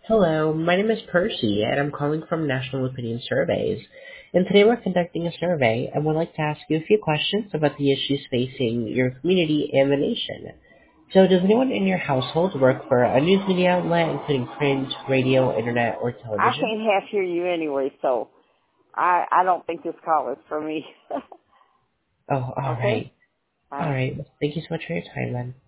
Hello, my name is Percy, and I'm calling from National Opinion Surveys. And today we're conducting a survey, and would like to ask you a few questions about the issues facing your community and the nation. So, does anyone in your household work for a news media outlet, including print, radio, internet, or I television? can't half hear you anyway, so I don't think this call is for me. Oh, all Okay? right. All Bye. right. Thank you so much for your time, then.